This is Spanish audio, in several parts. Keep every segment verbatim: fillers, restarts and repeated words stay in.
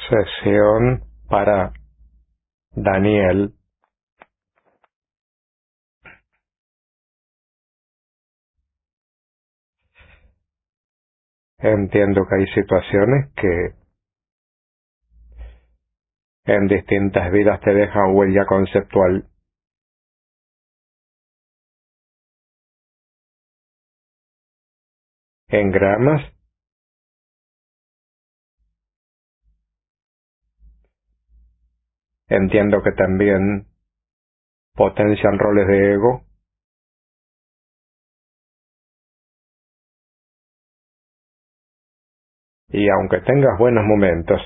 Sesión para Daniel. Entiendo que hay situaciones que en distintas vidas te dejan huella conceptual. Engramas entiendo que también potencian roles de ego. Y aunque tengas buenos momentos,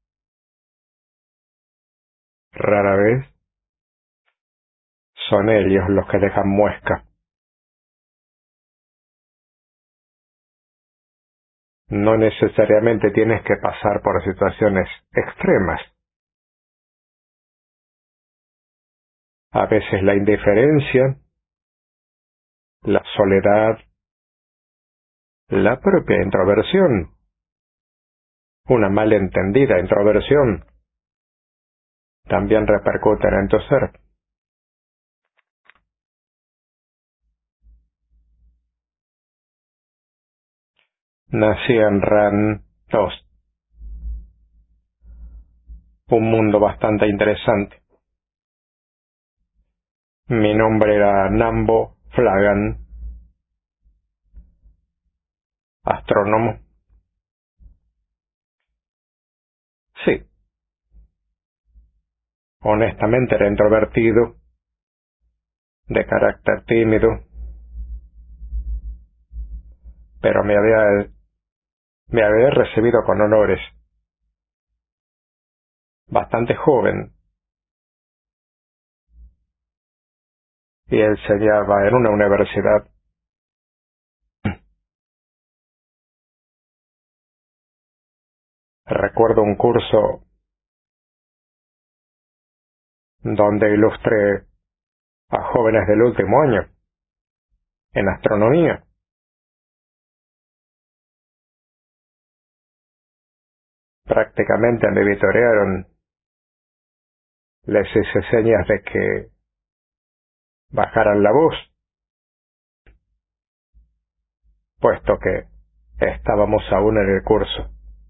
rara vez son ellos los que dejan muesca. No necesariamente tienes que pasar por situaciones extremas. A veces la indiferencia, la soledad, la propia introversión, una malentendida introversión, también repercuten en tu ser. Nací en Ran dos, un mundo bastante interesante. Mi nombre era Nambo Flagan, astrónomo. Sí, honestamente era introvertido, de carácter tímido, pero me había, me había recibido con honores. Bastante joven, y enseñaba en una universidad. Recuerdo un curso donde ilustré a jóvenes del último año en astronomía. Prácticamente me vitorearon. Les hice señas de que bajaran la voz, puesto que estábamos aún en el curso.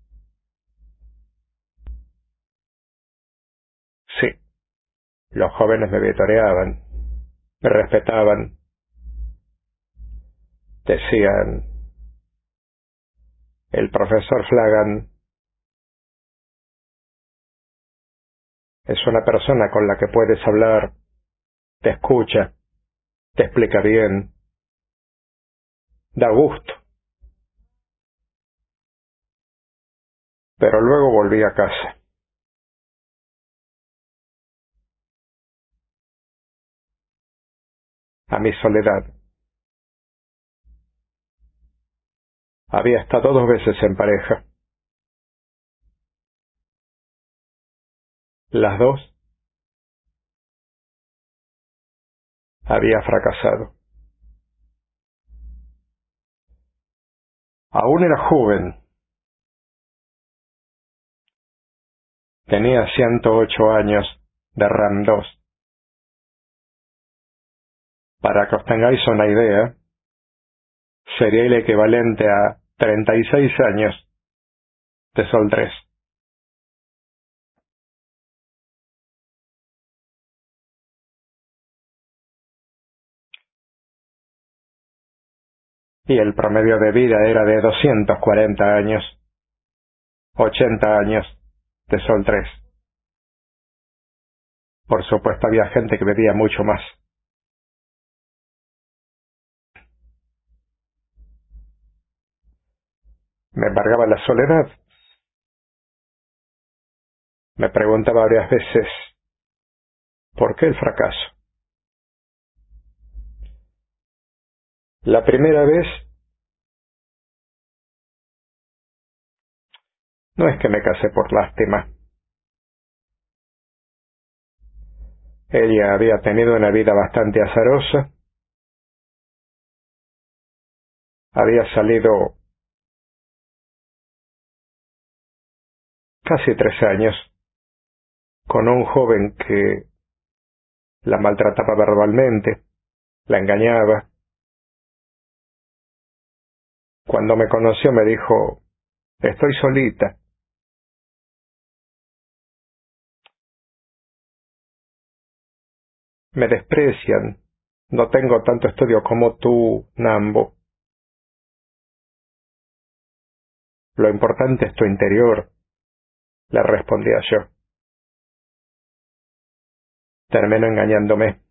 Sí, los jóvenes me vitoreaban, me respetaban, decían, el profesor Flagan es una persona con la que puedes hablar, te escucha, te explica bien, da gusto. Pero luego volví a casa. A mi soledad. Había estado dos veces en pareja. Las dos había fracasado. Aún era joven. Tenía ciento ocho años de RAM dos. Para que os tengáis una idea, sería el equivalente a treinta y seis años de Sol tres. Y el promedio de vida era de doscientos cuarenta años, ochenta años de Sol tres. Por supuesto había gente que vivía mucho más. Me embargaba la soledad. Me preguntaba varias veces, ¿por qué el fracaso? La primera vez, no es que me casé por lástima. Ella había tenido una vida bastante azarosa. Había salido casi tres años, con un joven que la maltrataba verbalmente, la engañaba. Cuando me conoció me dijo, estoy solita. Me desprecian. No tengo tanto estudio como tú, Nambo. Lo importante es tu interior, le respondía yo. Terminó engañándome.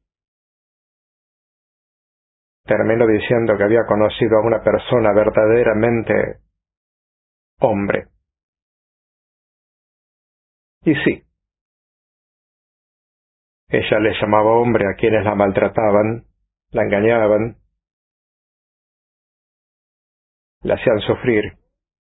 Terminó diciendo que había conocido a una persona verdaderamente hombre. Y sí, ella le llamaba hombre a quienes la maltrataban, la engañaban, la hacían sufrir.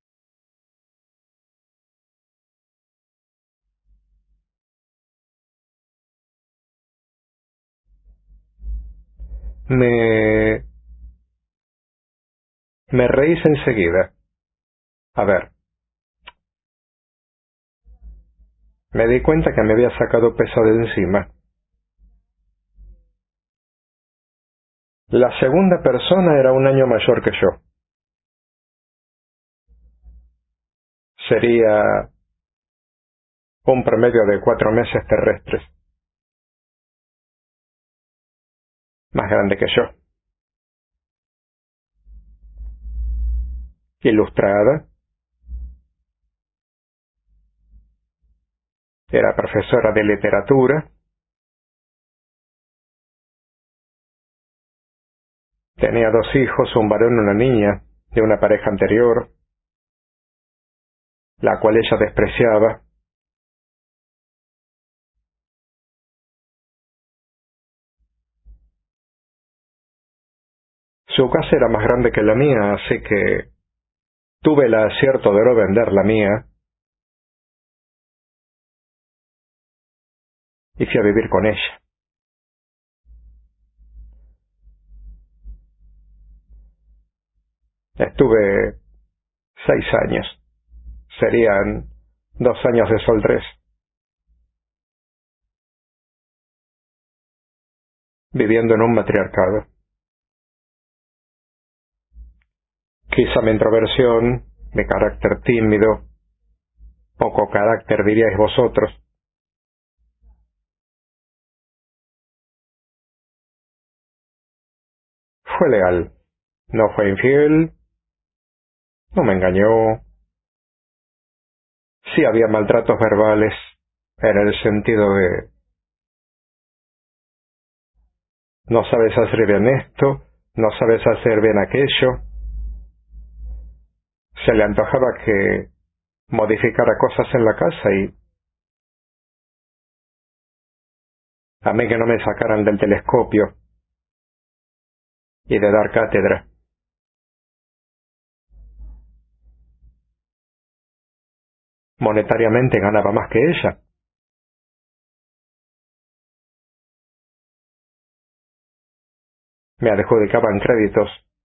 Me... me reí enseguida. A ver, me di cuenta que me había sacado peso de encima. La segunda persona era un año mayor que yo. Sería un promedio de cuatro meses terrestres. Más grande que yo. Ilustrada. Era profesora de literatura. Tenía dos hijos, un varón y una niña, de una pareja anterior, la cual ella despreciaba. Su casa era más grande que la mía, así que tuve el acierto de no vender la mía y fui a vivir con ella. Estuve seis años. Serían dos años de soltez. Viviendo en un matriarcado. Quizá mi introversión, mi carácter tímido, poco carácter diríais vosotros, fue leal. No fue infiel, no me engañó. Sí había maltratos verbales, en el sentido de no sabes hacer bien esto, no sabes hacer bien aquello. Se le antojaba que modificara cosas en la casa y a mí que no me sacaran del telescopio y de dar cátedra. Monetariamente ganaba más que ella. Me adjudicaban créditos,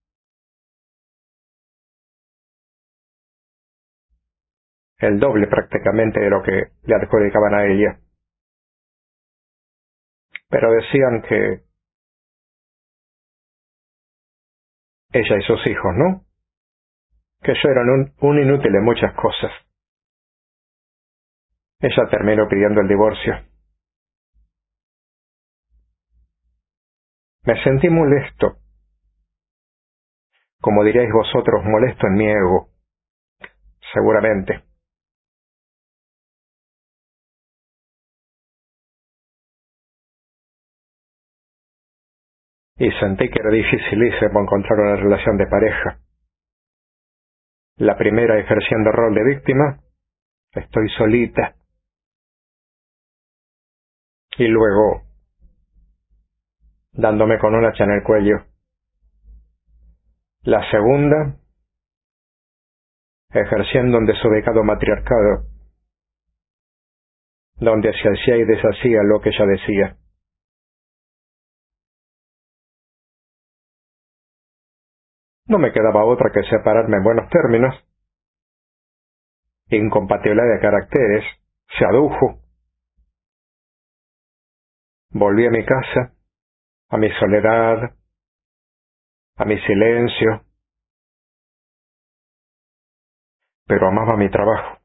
el doble prácticamente de lo que le adjudicaban a ella. Pero decían que ella y sus hijos, ¿no? Que yo era un, un inútil en muchas cosas. Ella terminó pidiendo el divorcio. Me sentí molesto, como diríais vosotros, molesto en mi ego, seguramente. Y sentí que era dificilísimo encontrar una relación de pareja. La primera ejerciendo rol de víctima, estoy solita. Y luego, dándome con un hacha en el cuello. La segunda, ejerciendo un desubicado matriarcado, donde se hacía y deshacía lo que ella decía. No me quedaba otra que separarme en buenos términos. incompatibilidad de caracteres, se adujo. Volví a mi casa, a mi soledad, a mi silencio, pero amaba mi trabajo.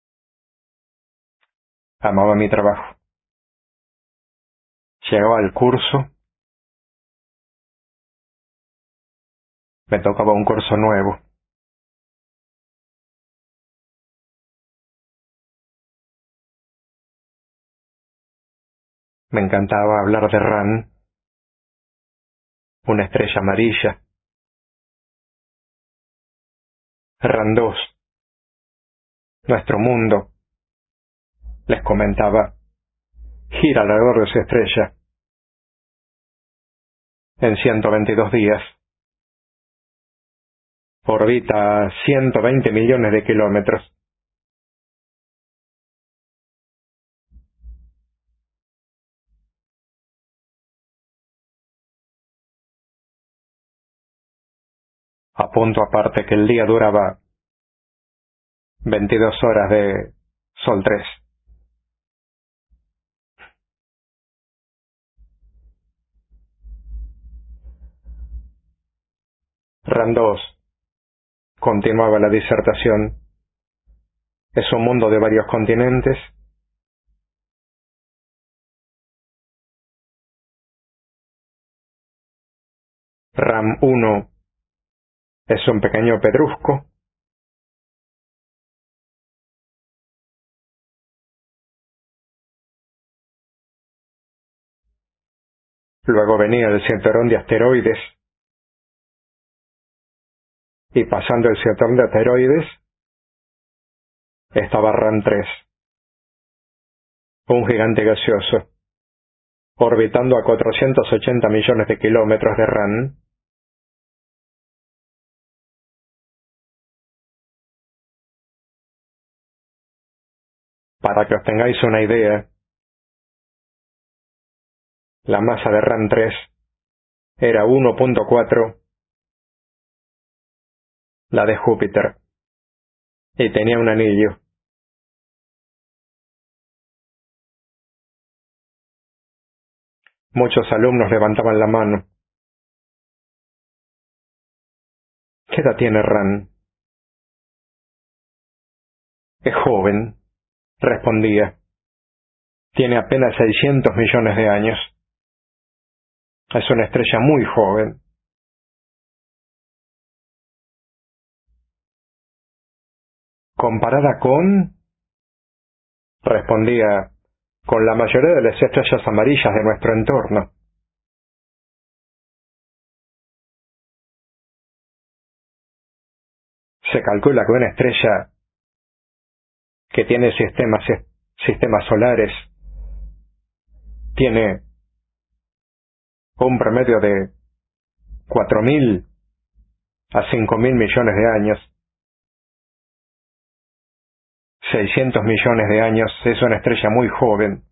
Amaba mi trabajo. Llegaba al curso, me tocaba un curso nuevo. Me encantaba hablar de Ran, una estrella amarilla. Ran dos, nuestro mundo, les comentaba, gira alrededor de su estrella en ciento veintidós días. Orbita a ciento veinte millones de kilómetros. A punto aparte que el día duraba veintidós horas de Sol tres. Ran dos, continuaba la disertación, es un mundo de varios continentes. Ram uno es un pequeño pedrusco. Luego venía el cinturón de asteroides. Y pasando el cinturón de asteroides, estaba Ran tres, un gigante gaseoso, orbitando a cuatrocientos ochenta millones de kilómetros de Ran. Para que os tengáis una idea, la masa de Ran tres era uno punto cuatro la de Júpiter, y tenía un anillo. Muchos alumnos levantaban la mano. ¿Qué edad tiene Ran? Es joven, respondía. Tiene apenas seiscientos millones de años. Es una estrella muy joven. ¿Comparada con? Respondía, con la mayoría de las estrellas amarillas de nuestro entorno. Se calcula que una estrella que tiene sistemas, sistemas solares tiene un promedio de cuatro mil a cinco mil millones de años. seiscientos millones de años es una estrella muy joven.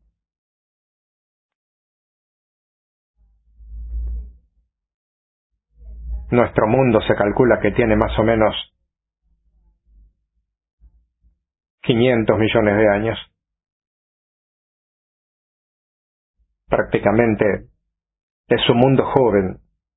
Nuestro mundo se calcula que tiene más o menos quinientos millones de años. Prácticamente es un mundo joven.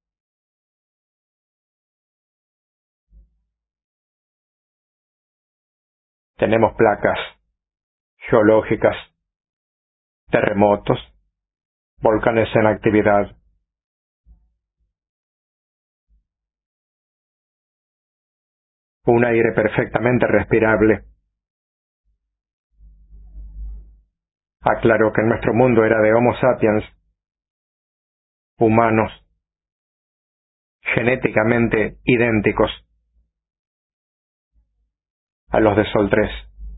Tenemos placas geológicas, terremotos, volcanes en actividad. Un aire perfectamente respirable. Aclaró que nuestro mundo era de Homo sapiens, humanos, genéticamente idénticos a los de Sol tres.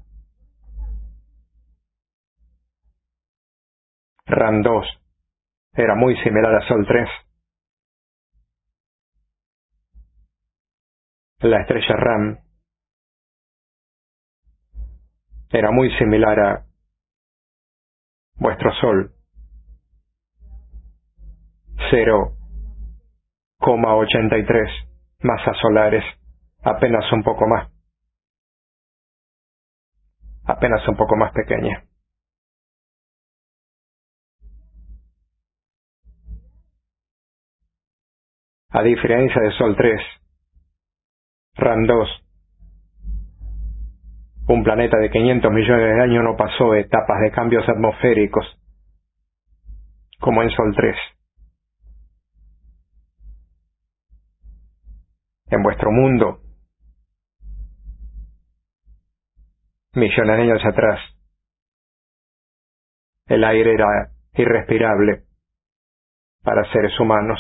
Ran dos era muy similar a Sol tres. La estrella Ram era muy similar a vuestro Sol. cero coma ochenta y tres masas solares, apenas un poco más. apenas un poco más pequeña. A diferencia de Sol tres, Ram dos, un planeta de quinientos millones de años, no pasó etapas de cambios atmosféricos como en Sol tres. En vuestro mundo, millones de años atrás, el aire era irrespirable para seres humanos.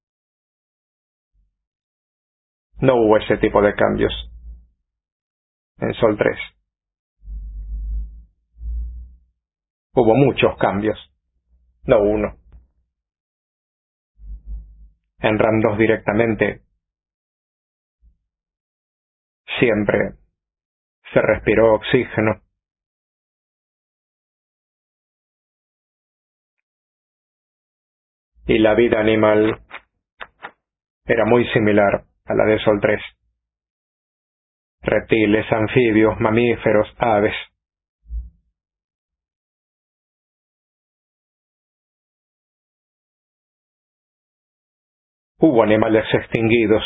No hubo ese tipo de cambios en Sol tres. Hubo muchos cambios, no uno. En Ram dos directamente, siempre se respiró oxígeno. Y la vida animal era muy similar a la de Sol tres. Reptiles, anfibios, mamíferos, aves. Hubo animales extinguidos.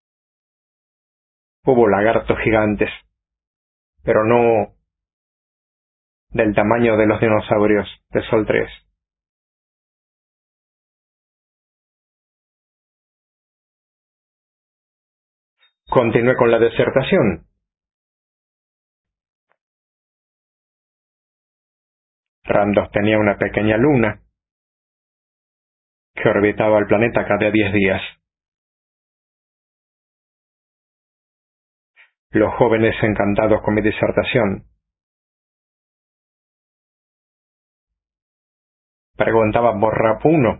Hubo lagartos gigantes, pero no del tamaño de los dinosaurios de Sol tres. Continué con la disertación. Ram dos tenía una pequeña luna que orbitaba el planeta cada diez días. Los jóvenes, encantados con mi disertación, preguntaban por Ram uno,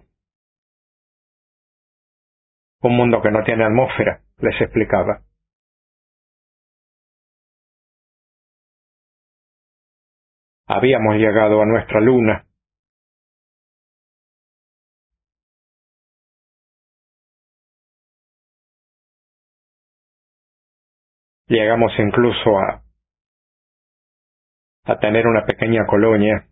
un mundo que no tiene atmósfera, les explicaba. Habíamos llegado a nuestra luna. Llegamos incluso a, a tener una pequeña colonia.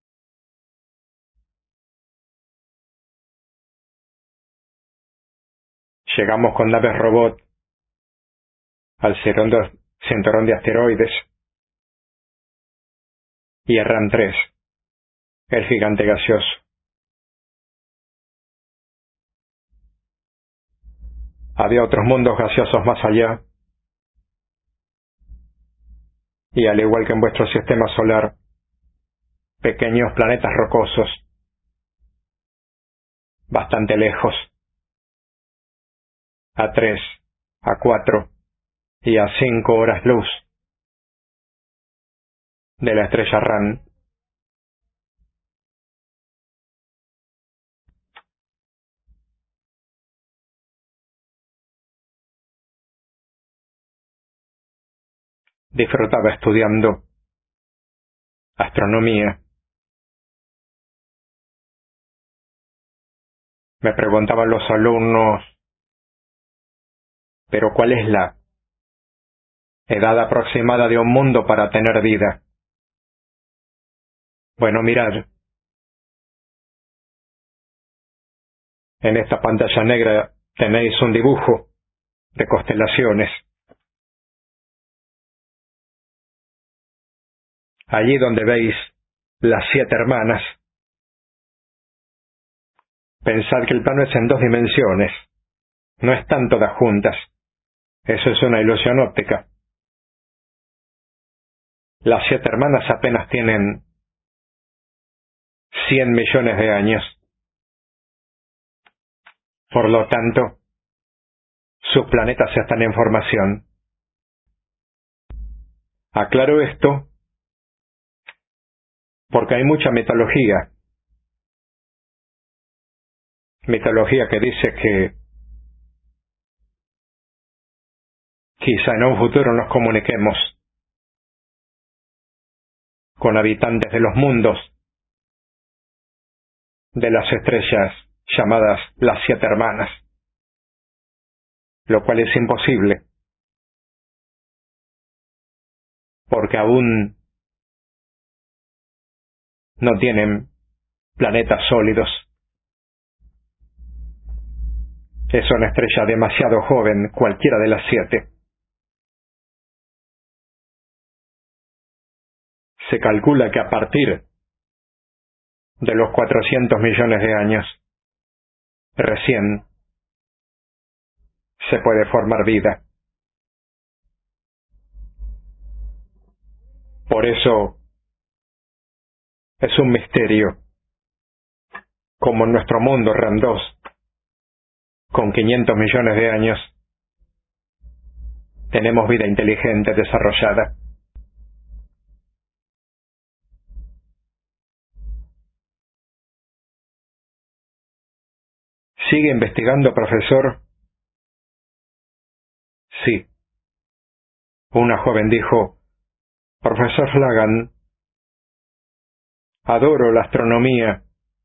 Llegamos con naves robot al cinturón de asteroides y a Ram tres, el gigante gaseoso. Había otros mundos gaseosos más allá, y al igual que en vuestro sistema solar, pequeños planetas rocosos, bastante lejos, a tres, a cuatro y a cinco horas luz de la estrella Ram. Disfrutaba estudiando astronomía. Me preguntaban los alumnos, ¿pero cuál es la edad aproximada de un mundo para tener vida? Bueno, mirad, en esta pantalla negra tenéis un dibujo de constelaciones. Allí donde veis las siete hermanas, pensad que el plano es en dos dimensiones, no están todas juntas. Eso es una ilusión óptica. Las siete hermanas apenas tienen cien millones de años. Por lo tanto, sus planetas están en formación. Aclaro esto porque hay mucha mitología. Mitología que dice que quizá en un futuro nos comuniquemos con habitantes de los mundos de las estrellas llamadas las siete hermanas, lo cual es imposible, porque aún no tienen planetas sólidos. Es una estrella demasiado joven, cualquiera de las siete. Se calcula que a partir de los cuatrocientos millones de años, recién se puede formar vida. Por eso es un misterio como en nuestro mundo RAM dos, con quinientos millones de años, tenemos vida inteligente desarrollada. ¿Sigue investigando, profesor? Sí. Una joven dijo: Profesor Flanagan, adoro la astronomía.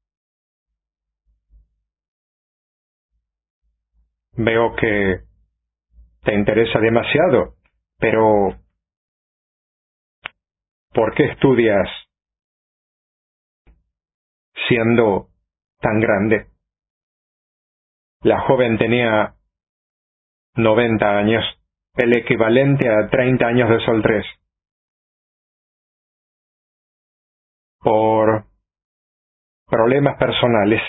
Veo que te interesa demasiado, pero ¿por qué estudias siendo tan grande? La joven tenía noventa años, el equivalente a treinta años de Sol tres. Por problemas personales,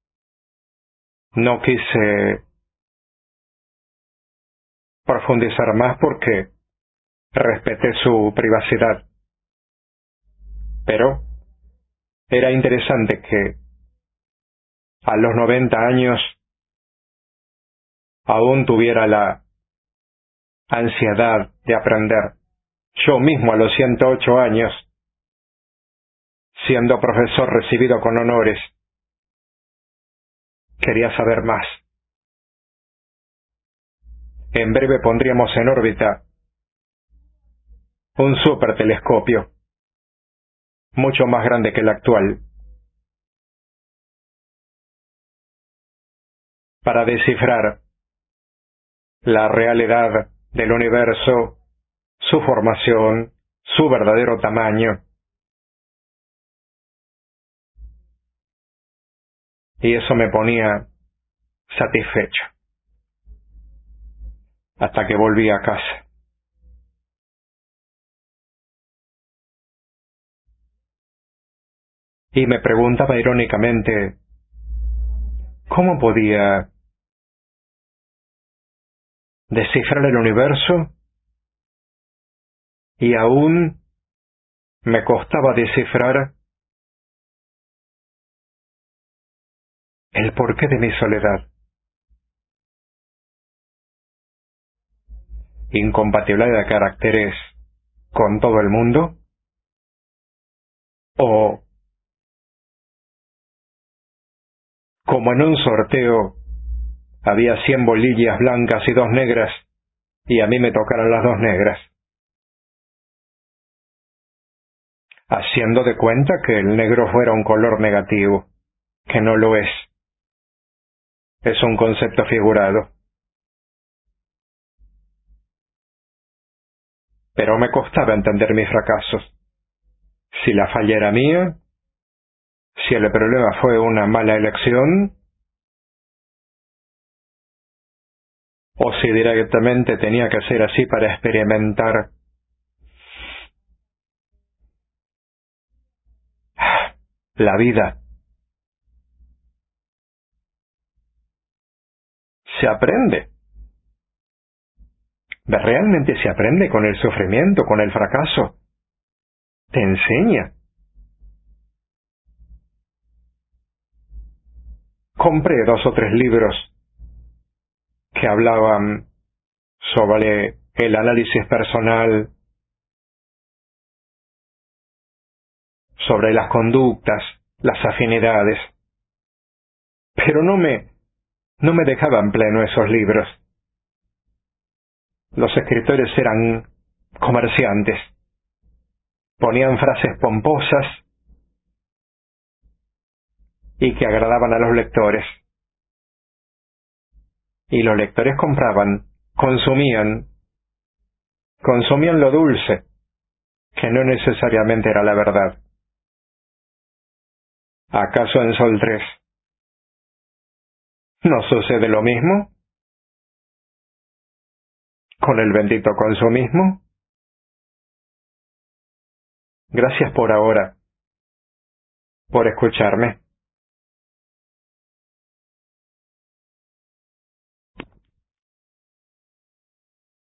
no quise profundizar más porque respeté su privacidad. Pero era interesante que a los noventa años aún tuviera la ansiedad de aprender. Yo mismo a los ciento ocho años, siendo profesor recibido con honores, quería saber más. En breve pondríamos en órbita un supertelescopio, mucho más grande que el actual, para descifrar la realidad del universo, su formación, su verdadero tamaño. Y eso me ponía satisfecho. Hasta que volví a casa. Y me preguntaba irónicamente, ¿cómo podía descifrar el universo? Y aún me costaba descifrar el porqué de mi soledad. ¿Incompatibilidad de caracteres con todo el mundo? ¿O como en un sorteo había cien bolillas blancas y dos negras, y a mí me tocaron las dos negras? Haciendo de cuenta que el negro fuera un color negativo, que no lo es. Es un concepto figurado. Pero me costaba entender mis fracasos. Si la falla era mía, si el problema fue una mala elección, o si directamente tenía que ser así para experimentar la vida. Se aprende. Realmente se aprende con el sufrimiento, con el fracaso. Te enseña. Compré dos o tres libros que hablaban sobre el análisis personal, sobre las conductas, las afinidades. Pero no me, no me dejaban pleno esos libros. Los escritores eran comerciantes. Ponían frases pomposas y que agradaban a los lectores. Y los lectores compraban, consumían, consumían lo dulce, que no necesariamente era la verdad. ¿Acaso en Sol tres no sucede lo mismo? ¿Con el bendito consumismo? Gracias por ahora, por escucharme.